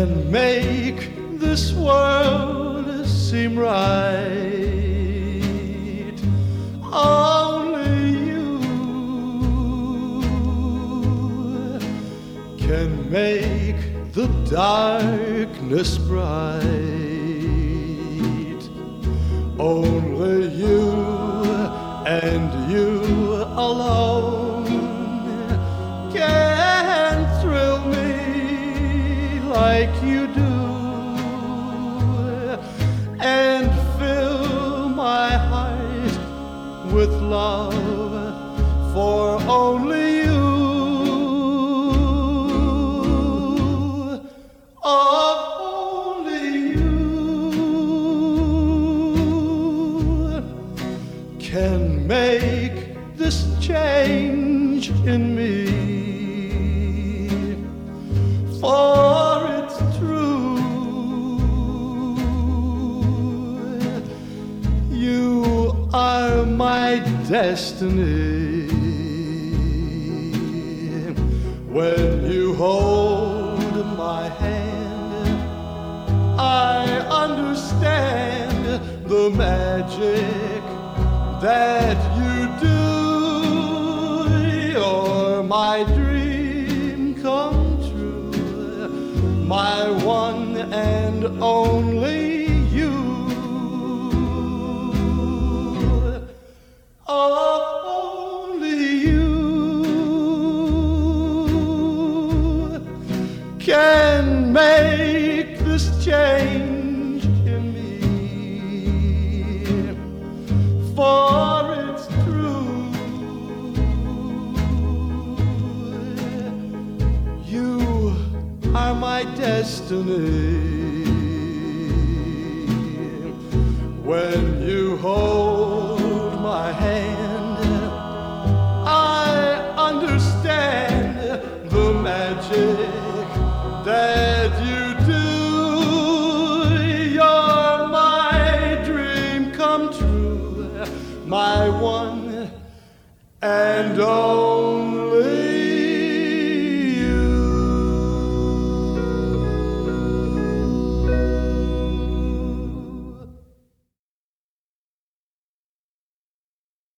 can make this world seem right. Only you can make the darkness bright. Only you and you alone can thrill me like you do and fill my heart with love for only you. Only you can make this change in me. For it's true, you are my destiny. When you hold my hand, I understand the magic that you do. You're my dream come true, my one and only you. Only you can make this change in me. For it's true, you are my destiny. When you hold my hand,